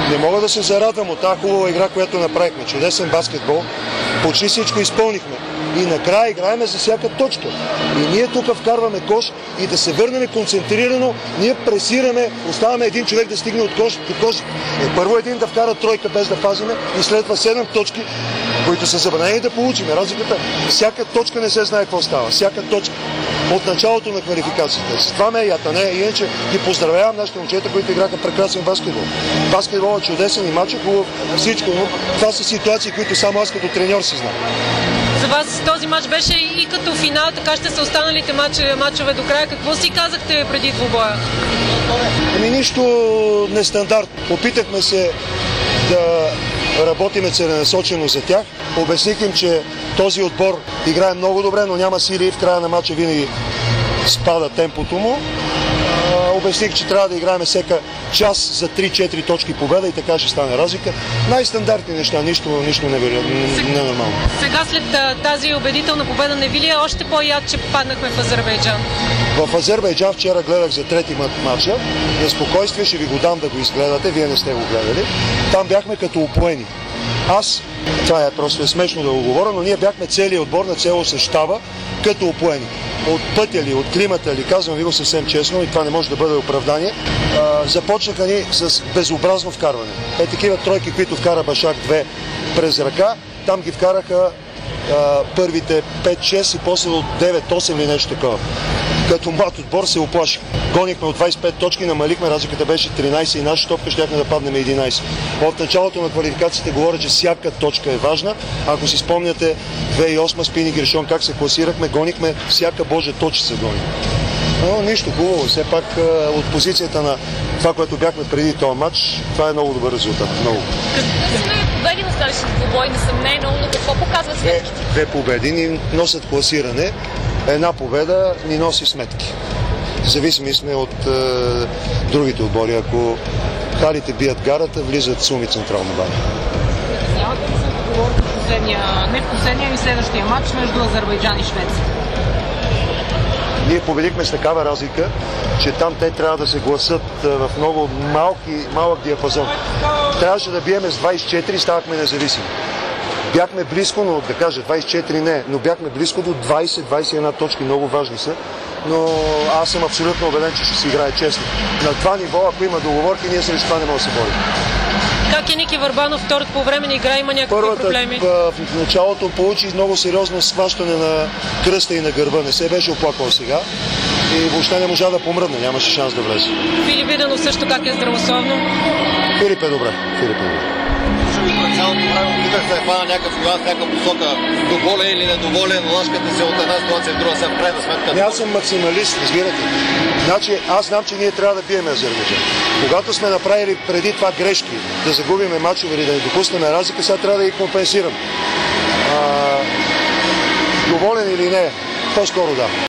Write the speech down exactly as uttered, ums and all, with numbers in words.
Не мога да се зарадвам от тази хубава игра, която направихме. Чудесен баскетбол. Почти всичко изпълнихме. И накрая играеме за всяка точка. И ние тук вкарваме кош и да се върнем концентрирано, ние пресираме, оставаме един човек да стигне от кош до кош. Е, първо един да вкара тройка без да пазиме и след това седем точки, които са забранени да получим. Разликата, всяка точка не се знае какво става. Всяка точка от началото на квалификацията. С това ме е ята, не, иначе ги поздравявам нашите момчета, които играха прекрасен баскетбол. Баскетбол е чудесен и мач е хубав, всичко, но това са ситуации, които само аз като треньор си знам. За вас този матч беше и като финал, така ще са останалите матчове, матчове до края. Какво си казахте преди двубоя? Ами нищо нестандартно. Опитахме се да работиме целенасочено за тях. Обясних им, че този отбор играе много добре, но няма сили и в края на матча винаги спада темпото му. Обясних, че трябва да играем всека час за три-четири точки победа и така ще стане разлика. Най-стандартни неща, нищо, нищо ненормално. Сега след тази убедителна победа не ви ли е още по-яд, че паднахме в Азербайджан? В Азербайджан вчера гледах за трети матча. На спокойствие ще ви го дам да го изгледате, вие не сте го гледали. Там бяхме като упоени. Аз, това е просто е смешно да го говоря, но ние бяхме целият отбор на цело състава като упоени. От пътя ли, от климата ли, казвам ви го съвсем честно и това не може да бъде оправдание, а, започнаха ни с безобразно вкарване. Е такива тройки, които вкара Башак две през ръка, там ги вкараха а, първите пет-шест и после от девет-осем или нещо такова. Като млад отбор се оплаших. Гонихме от двадесет и пет точки, намалихме, разликата беше тринадесет и наша топка щяхме да паднем единадесет. От началото на квалификациите говоря, че всяка точка е важна. Ако си спомняте две хиляди и осма с Пини Гришон как се класирахме, гонихме всяка божа точка се гони. Но нищо хубаво, все пак от позицията на това, което бяхме преди този матч, това е много добър резултат. Много. Победи на следващите двубой, несъмнено, но какво показва сметките? Две победи ни носят класиране, една победа ни носи сметки. Зависими сме от е, другите отбори. Ако халите бият гарата, влизат суми Централна баня. Нямате ли се договорка в последния, не в последния, и следващия матч между Азербайджан и Швеция? Ние победихме с такава разлика, че там те трябва да се гласат в много малки, малък диапазон. Трябваше да биеме с двадесет и четири и ставахме независими. Бяхме близко, но да кажа двадесет и четири не, но бяхме близко до двадесет-двадесет и една точки, много важни са. Но аз съм абсолютно убеден, че ще си играе честно. На това ниво, ако има договорки, ние срещу това не можем да се борим. Как е Ники Върбанов втората по време на игра? Има някакви Първата, проблеми? В, в началото получи много сериозно схващане на кръста и на гърба. Не се беше оплакал сега и въобще не можа да помръдне. Нямаше шанс да влезе. Филип Виденов също как е здравословно? Филип е добре. Филип е добре. Цялото време опитах се да хвана някакъв нюанс, някаква посока, доволен или недоволен, лъжката се от една ситуация в друга, се в крайна сметка. Аз съм максималист, разбирате. Значи, аз знам, че ние трябва да биеме Азербайджан. Когато сме направили преди това грешки, да загубиме мачове или да не допуснем разлика, сега трябва да ги компенсирам. А, доволен или не, по-скоро да.